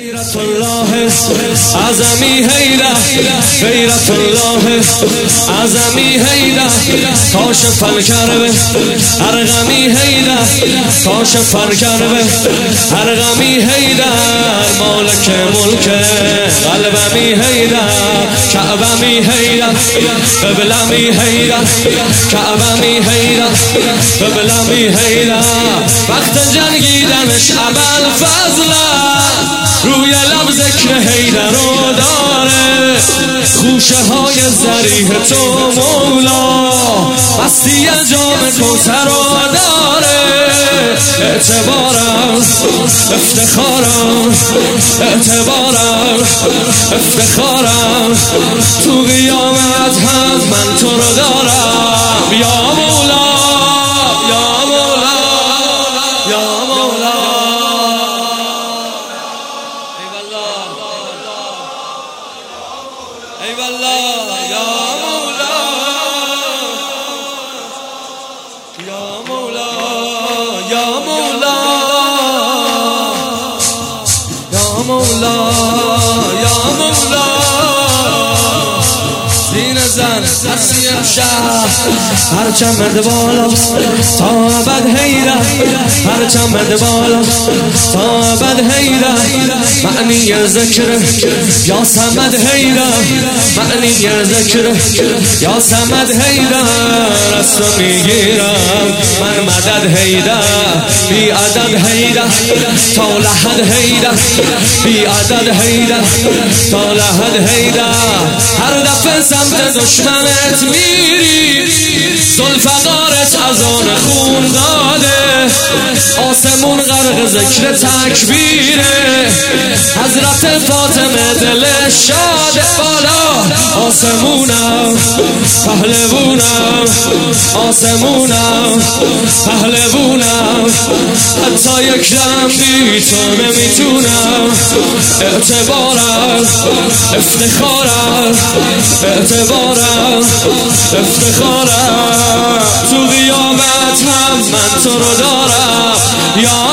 غیرت الله اعظمی حیدر، غیرت الله اعظمی حیدر، کاشف الکرب ارقمی حیدر، کاشف الکرب ارقمی حیدر، مالک ملک قلبمی حیدر، کعبمی حیدر، قبلمی حیدر، کعبمی حیدر، قبلمی حیدر. وقت جنگیدنش ابوالفضل روی لب ذکر حیدر رو داره، خوشه های ذریح تو مولا مستی جام کوثر رو داره. اعتبارم افتخارم، اعتبارم افتخارم، تو قیامت هم من تو رو دارم. یا مولا یا مولا یا مولا. ای والله یا مولا یا مولا یا مولا یا مولا یا مولا. دین زن نفسی امشب پرچمت بالا تا ابد حیدر، پرچمت بالا تا ابد حیدر. معنی ذکر یا صمد حیدر، معنی ذکر یا صمد حیدر. از تو میگیرم من مدد حیدر، بی عدد حیدر تا لحد حیدر، بی عدد حیدر تا لحد حیدر. هر دفعه سمت دشمنت میری ذوالفقارت از آن خون داده، آسمون غرق ذکر تکبیره، حضرت فاطمه دلش شاده. بالا آسمونم پهلوونم، آسمونم پهلوونم، حتی یک دم بی تو نمیتونم. اعتبارم افتخارم، اعتبارم افتخارم، تو قیامت هم من تو رو دارم. یا